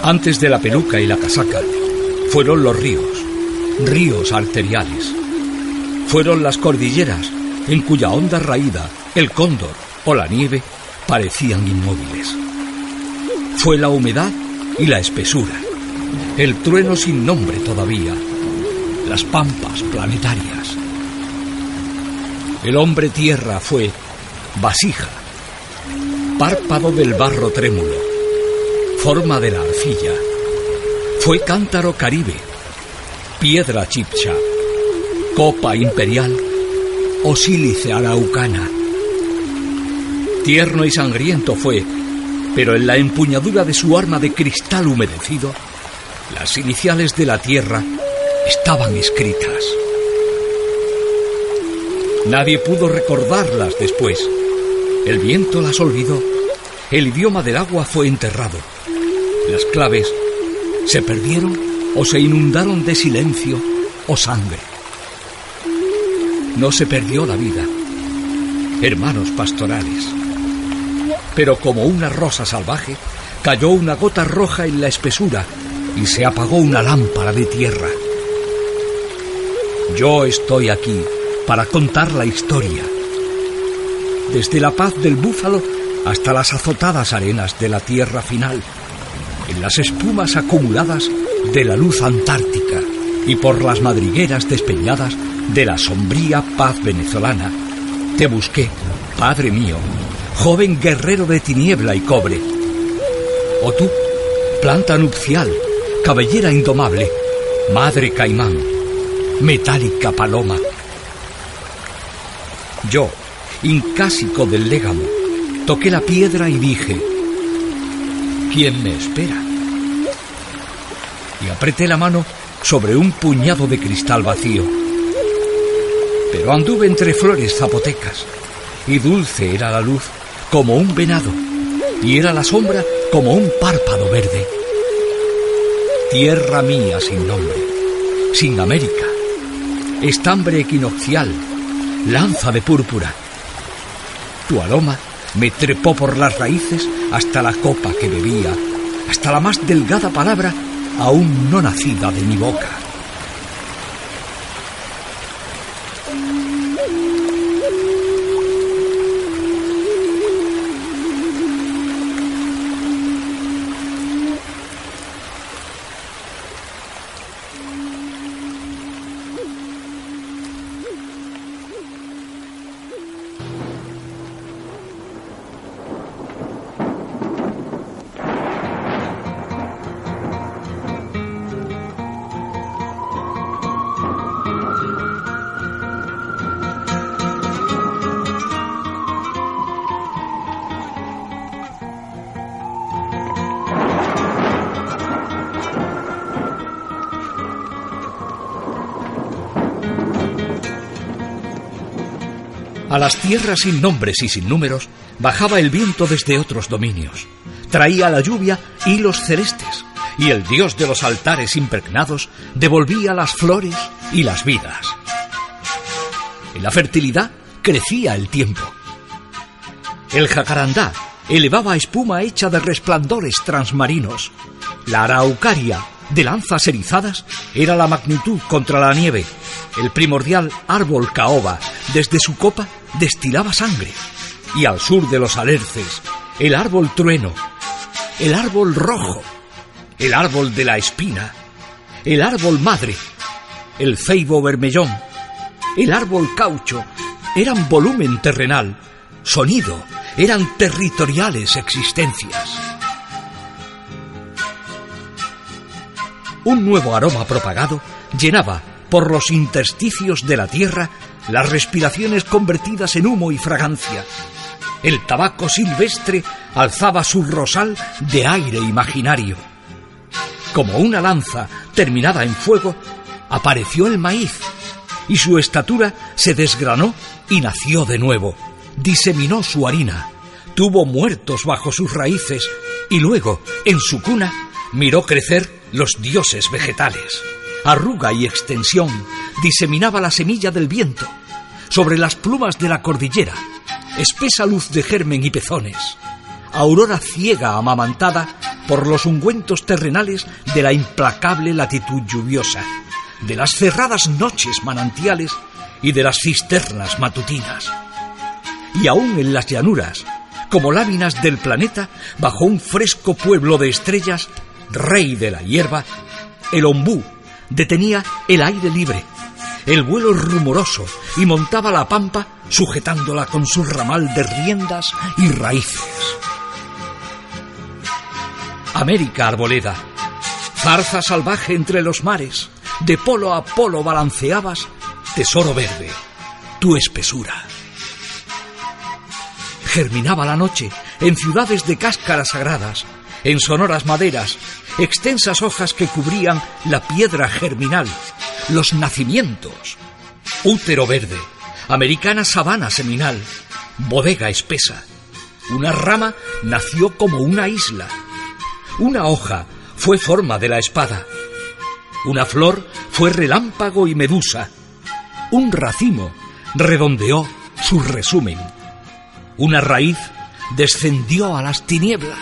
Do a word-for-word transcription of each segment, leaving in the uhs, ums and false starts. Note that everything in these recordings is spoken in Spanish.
Antes de la peluca y la casaca, fueron los ríos, ríos arteriales. Fueron las cordilleras, en cuya honda raída el cóndor o la nieve parecían inmóviles. Fue la humedad y la espesura, el trueno sin nombre todavía, las pampas planetarias. El hombre tierra fue vasija, párpado del barro trémulo, forma de la arcilla. Fue cántaro caribe, piedra chipcha, copa imperial o sílice araucana. Tierno y sangriento fue, pero en la empuñadura de su arma de cristal humedecido, las iniciales de la tierra estaban escritas. Nadie pudo recordarlas después. El viento las olvidó. El idioma del agua fue enterrado. Las claves se perdieron o se inundaron de silencio o sangre. No se perdió la vida, hermanos pastorales, pero como una rosa salvaje, cayó una gota roja en la espesura y se apagó una lámpara de tierra. Yo estoy aquí para contar la historia, desde la paz del búfalo hasta las azotadas arenas de la tierra final, en las espumas acumuladas de la luz antártica y por las madrigueras despeñadas de la sombría paz venezolana. Te busqué, padre mío, joven guerrero de tiniebla y cobre. O tú, planta nupcial, cabellera indomable, madre caimán, metálica paloma. Yo, incásico del légamo, toqué la piedra y dije: ¿quién me espera? Y apreté la mano sobre un puñado de cristal vacío. Pero anduve entre flores zapotecas, y dulce era la luz como un venado, y era la sombra como un párpado verde. Tierra mía sin nombre, sin América, estambre equinoccial, lanza de púrpura. Tu aroma me trepó por las raíces hasta la copa que bebía, hasta la más delgada palabra aún no nacida de mi boca. A las tierras sin nombres y sin números bajaba el viento desde otros dominios. Traía la lluvia hilos celestes, y el dios de los altares impregnados devolvía las flores y las vidas. En la fertilidad crecía el tiempo. El jacarandá elevaba espuma hecha de resplandores transmarinos. La araucaria, de lanzas erizadas, era la magnitud contra la nieve. El primordial árbol caoba, desde su copa, destilaba sangre. Y al sur de los alerces, el árbol trueno, el árbol rojo, el árbol de la espina, el árbol madre, el ceibo bermellón, el árbol caucho, eran volumen terrenal, sonido, eran territoriales existencias. Un nuevo aroma propagado llenaba, por los intersticios de la tierra, las respiraciones convertidas en humo y fragancia. El tabaco silvestre alzaba su rosal de aire imaginario. Como una lanza terminada en fuego, apareció el maíz, y su estatura se desgranó y nació de nuevo. Diseminó su harina, tuvo muertos bajo sus raíces, y luego, en su cuna, miró crecer los dioses vegetales. Arruga y extensión diseminaba la semilla del viento. Sobre las plumas de la cordillera, espesa luz de germen y pezones. Aurora ciega amamantada por los ungüentos terrenales de la implacable latitud lluviosa, de las cerradas noches manantiales y de las cisternas matutinas. Y aún en las llanuras, como láminas del planeta, bajo un fresco pueblo de estrellas, rey de la hierba, el ombú detenía el aire libre, el vuelo rumoroso, y montaba la pampa sujetándola con su ramal de riendas y raíces. América arboleda, zarza salvaje entre los mares, de polo a polo balanceabas, tesoro verde, tu espesura. Germinaba la noche en ciudades de cáscaras sagradas, en sonoras maderas, extensas hojas que cubrían la piedra germinal, los nacimientos. Útero verde, americana sabana seminal, bodega espesa. Una rama nació como una isla. Una hoja fue forma de la espada. Una flor fue relámpago y medusa. Un racimo redondeó su resumen. Una raíz descendió a las tinieblas.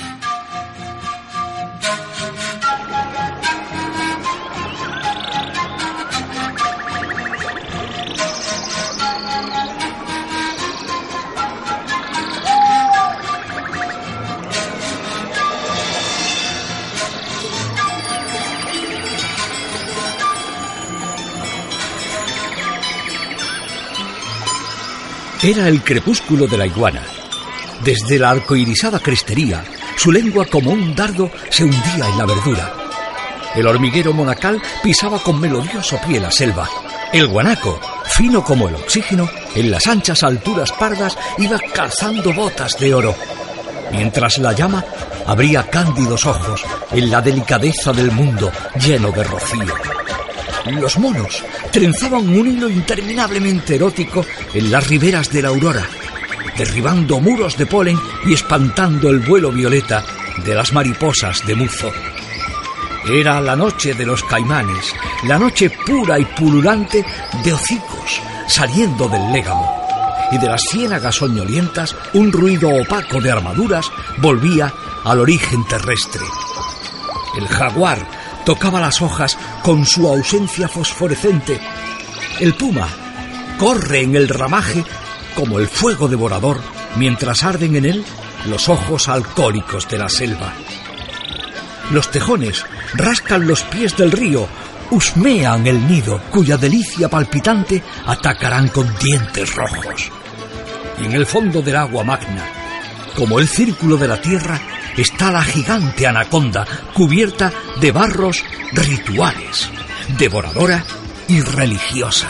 Era el crepúsculo de la iguana. Desde la arcoirisada crestería, su lengua como un dardo se hundía en la verdura. El hormiguero monacal pisaba con melodioso pie la selva. El guanaco, fino como el oxígeno, en las anchas alturas pardas iba calzando botas de oro, mientras la llama abría cándidos ojos en la delicadeza del mundo lleno de rocío. Los monos trenzaban un hilo interminablemente erótico en las riberas de la aurora, derribando muros de polen y espantando el vuelo violeta de las mariposas de muzo. Era la noche de los caimanes, la noche pura y pululante de hocicos saliendo del légamo, y de las ciénagas soñolientas un ruido opaco de armaduras volvía al origen terrestre. El jaguar tocaba las hojas con su ausencia fosforescente. El puma corre en el ramaje como el fuego devorador, mientras arden en él los ojos alcohólicos de la selva. Los tejones rascan los pies del río, husmean el nido, cuya delicia palpitante atacarán con dientes rojos. Y en el fondo del agua magna, como el círculo de la tierra, está la gigante anaconda cubierta de barros rituales, devoradora y religiosa.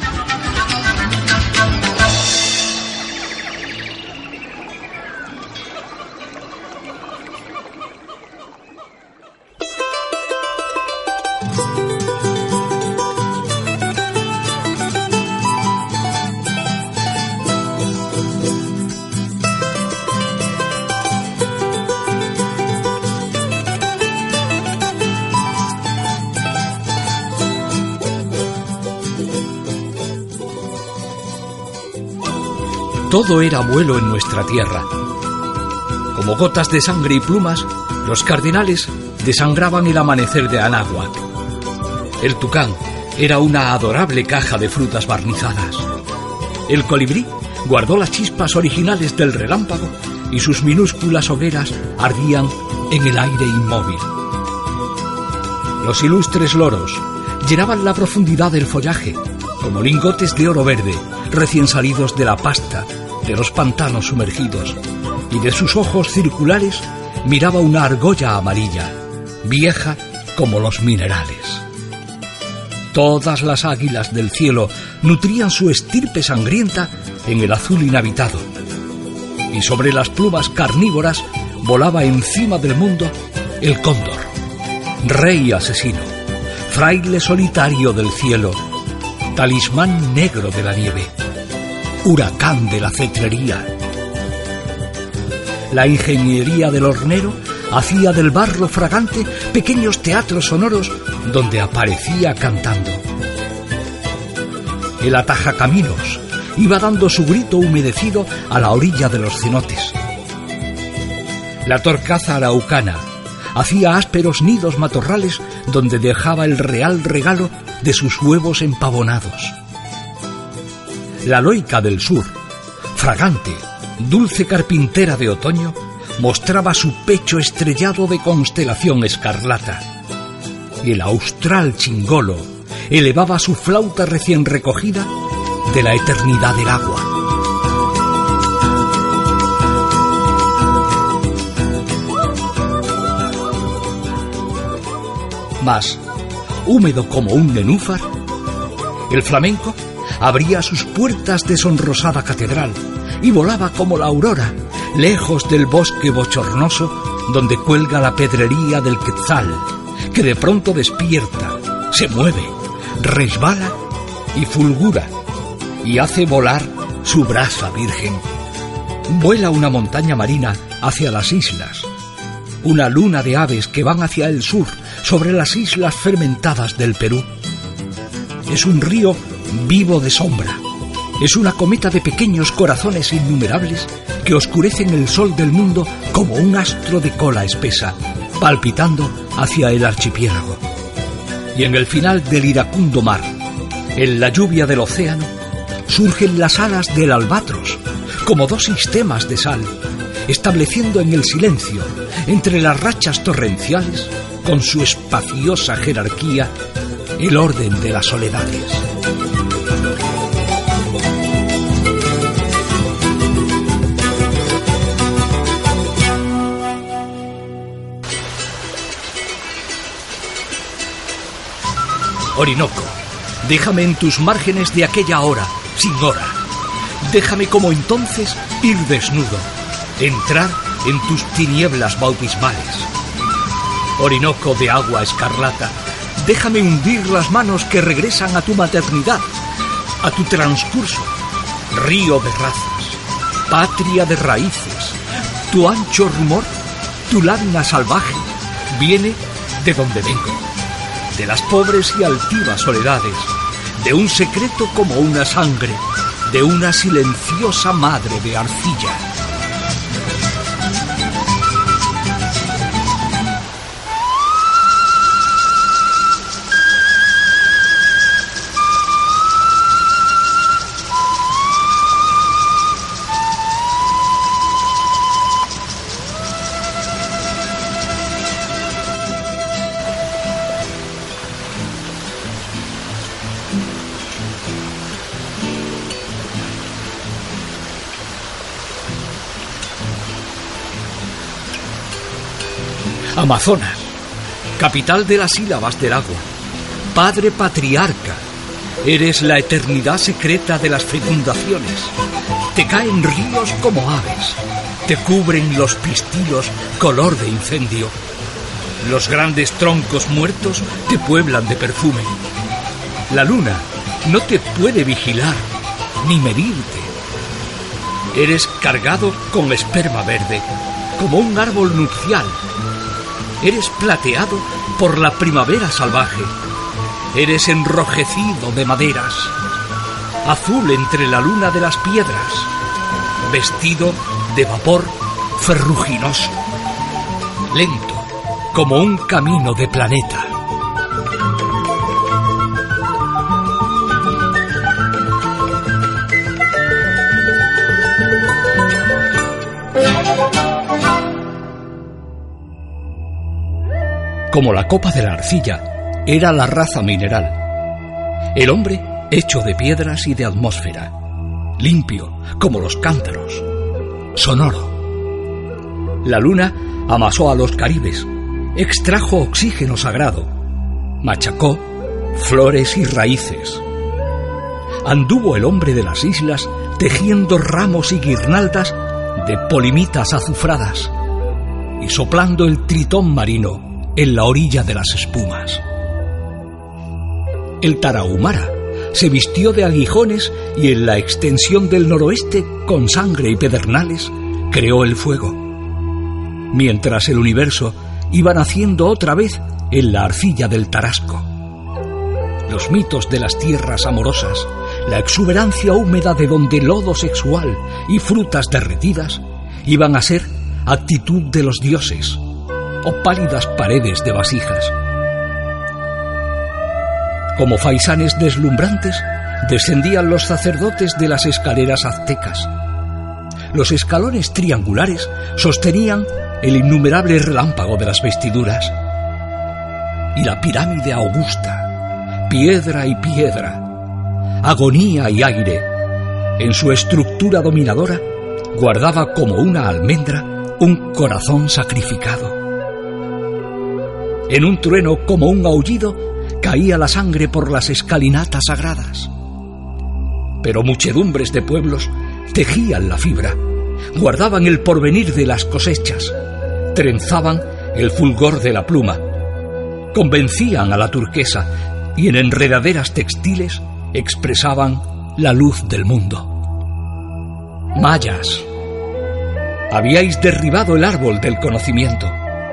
Todo era vuelo en nuestra tierra. Como gotas de sangre y plumas, los cardenales desangraban el amanecer de Anáhuac. El tucán era una adorable caja de frutas barnizadas. El colibrí guardó las chispas originales del relámpago y sus minúsculas hogueras ardían en el aire inmóvil. Los ilustres loros llenaban la profundidad del follaje como lingotes de oro verde recién salidos de la pasta de los pantanos sumergidos, y de sus ojos circulares miraba una argolla amarilla, vieja como los minerales. Todas las águilas del cielo nutrían su estirpe sangrienta en el azul inhabitado, y sobre las plumas carnívoras volaba encima del mundo el cóndor, rey asesino, fraile solitario del cielo, talismán negro de la nieve, huracán de la cetrería. La ingeniería del hornero hacía del barro fragante pequeños teatros sonoros donde aparecía cantando. El atajacaminos iba dando su grito humedecido a la orilla de los cenotes. La torcaza araucana, hacía ásperos nidos matorrales donde dejaba el real regalo de sus huevos empavonados. La loica del sur, fragante, dulce carpintera de otoño, mostraba su pecho estrellado de constelación escarlata. Y el austral chingolo elevaba su flauta recién recogida de la eternidad del agua. Mas, húmedo como un nenúfar, el flamenco abría sus puertas de sonrosada catedral y volaba como la aurora, lejos del bosque bochornoso donde cuelga la pedrería del quetzal, que de pronto despierta, se mueve, resbala y fulgura, y hace volar su brasa virgen. Vuela una montaña marina hacia las islas, una luna de aves que van hacia el sur, sobre las islas fermentadas del Perú. Es un río vivo de sombra, es una cometa de pequeños corazones innumerables que oscurecen el sol del mundo como un astro de cola espesa, palpitando hacia el archipiélago. Y en el final del iracundo mar, en la lluvia del océano, surgen las alas del albatros, como dos sistemas de sal, estableciendo en el silencio, entre las rachas torrenciales, con su espaciosa jerarquía, el orden de las soledades. Orinoco, déjame en tus márgenes de aquella hora, sin hora. Déjame como entonces ir desnudo, entrar en tus tinieblas bautismales. Orinoco de agua escarlata, déjame hundir las manos que regresan a tu maternidad, a tu transcurso, río de razas, patria de raíces. Tu ancho rumor, tu lámina salvaje, viene de donde vengo, de las pobres y altivas soledades, de un secreto como una sangre, de una silenciosa madre de arcilla. Amazonas, capital de las sílabas del agua, padre patriarca, eres la eternidad secreta de las fecundaciones. Te caen ríos como aves, te cubren los pistilos color de incendio. Los grandes troncos muertos te pueblan de perfume. La luna no te puede vigilar ni medirte. Eres cargado con esperma verde, como un árbol nupcial. Eres plateado por la primavera salvaje. Eres enrojecido de maderas, azul entre la luna de las piedras, vestido de vapor ferruginoso, lento como un camino de planeta. Como la copa de la arcilla, era la raza mineral. El hombre hecho de piedras y de atmósfera, limpio como los cántaros, sonoro. La luna amasó a los caribes, extrajo oxígeno sagrado, machacó flores y raíces. Anduvo el hombre de las islas tejiendo ramos y guirnaldas de polimitas azufradas y soplando el tritón marino en la orilla de las espumas. El tarahumara se vistió de aguijones y en la extensión del noroeste, con sangre y pedernales, creó el fuego. Mientras el universo iba naciendo otra vez en la arcilla del Tarasco. Los mitos de las tierras amorosas, la exuberancia húmeda de donde lodo sexual y frutas derretidas iban a ser actitud de los dioses, o pálidas paredes de vasijas. Como faisanes deslumbrantes, descendían los sacerdotes de las escaleras aztecas. Los escalones triangulares sostenían el innumerable relámpago de las vestiduras. Y la pirámide augusta, piedra y piedra, agonía y aire, en su estructura dominadora, guardaba como una almendra un corazón sacrificado. En un trueno como un aullido caía la sangre por las escalinatas sagradas. Pero muchedumbres de pueblos tejían la fibra, guardaban el porvenir de las cosechas, trenzaban el fulgor de la pluma, convencían a la turquesa y en enredaderas textiles expresaban la luz del mundo. Mayas, habíais derribado el árbol del conocimiento.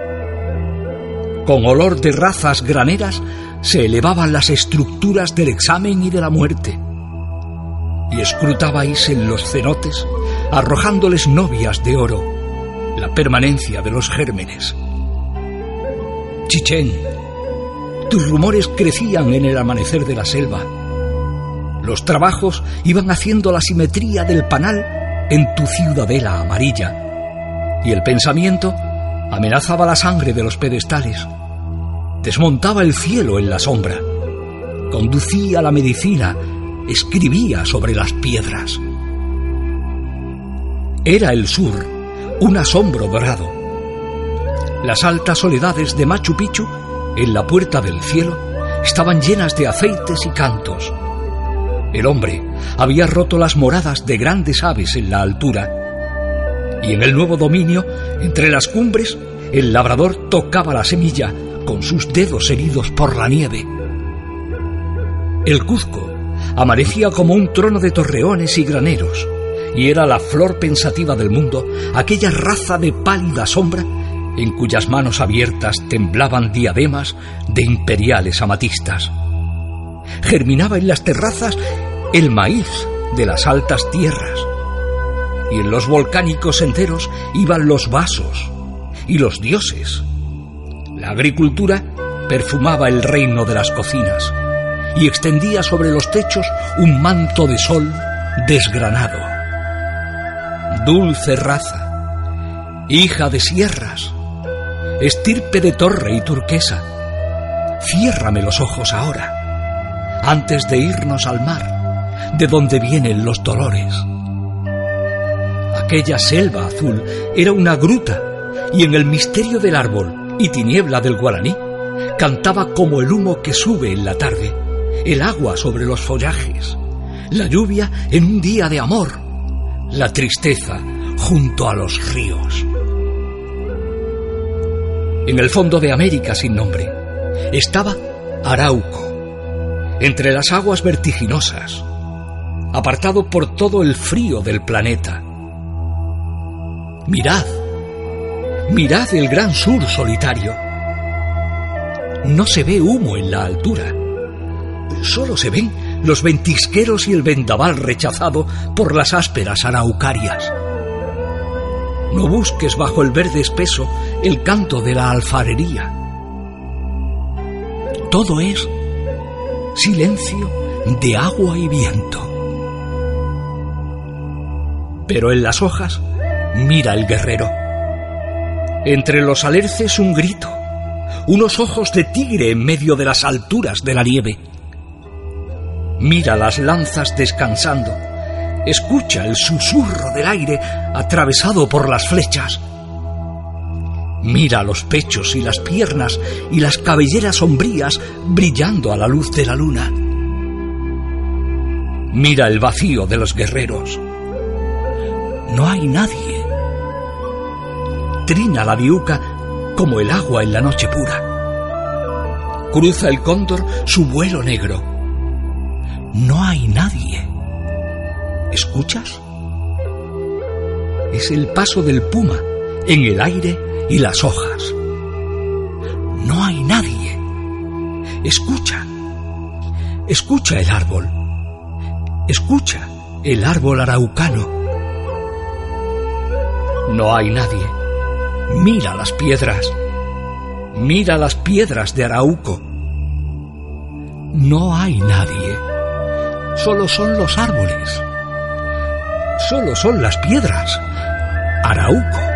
Con olor de razas graneras se elevaban las estructuras del examen y de la muerte, y escrutabais en los cenotes, arrojándoles novias de oro, la permanencia de los gérmenes. Chichén, tus rumores crecían en el amanecer de la selva. Los trabajos iban haciendo la simetría del panal en tu ciudadela amarilla, y el pensamiento amenazaba la sangre de los pedestales, desmontaba el cielo en la sombra, conducía la medicina, escribía sobre las piedras. Era el sur un asombro dorado. Las altas soledades de Machu Picchu, en la puerta del cielo, estaban llenas de aceites y cantos. El hombre había roto las moradas de grandes aves en la altura, y en el nuevo dominio, entre las cumbres, el labrador tocaba la semilla con sus dedos heridos por la nieve. El Cuzco amanecía como un trono de torreones y graneros, y era la flor pensativa del mundo, aquella raza de pálida sombra en cuyas manos abiertas temblaban diademas de imperiales amatistas. Germinaba en las terrazas el maíz de las altas tierras, y en los volcánicos senderos iban los vasos y los dioses. La agricultura perfumaba el reino de las cocinas y extendía sobre los techos un manto de sol desgranado. Dulce raza, hija de sierras, estirpe de torre y turquesa, ciérrame los ojos ahora, antes de irnos al mar, de donde vienen los dolores. Aquella selva azul era una gruta, y en el misterio del árbol y tiniebla del guaraní cantaba como el humo que sube en la tarde, el agua sobre los follajes, la lluvia en un día de amor, la tristeza junto a los ríos. En el fondo de América sin nombre estaba Arauco, entre las aguas vertiginosas, apartado por todo el frío del planeta. Mirad, mirad el gran sur solitario. No se ve humo en la altura, solo se ven los ventisqueros y el vendaval rechazado por las ásperas araucarias. No busques bajo el verde espeso el canto de la alfarería. Todo es silencio de agua y viento. Pero en las hojas mira el guerrero. Entre los alerces un grito, unos ojos de tigre en medio de las alturas de la nieve. Mira las lanzas descansando, escucha el susurro del aire atravesado por las flechas. Mira los pechos y las piernas y las cabelleras sombrías brillando a la luz de la luna. Mira el vacío de los guerreros. No hay nadie. Trina la diuca como el agua en la noche pura. Cruza el cóndor su vuelo negro. No hay nadie. ¿Escuchas? Es el paso del puma en el aire y las hojas. No hay nadie. Escucha. Escucha el árbol. Escucha el árbol araucano. No hay nadie. Mira las piedras. Mira las piedras de Arauco. No hay nadie. Solo son los árboles. Solo son las piedras. Arauco.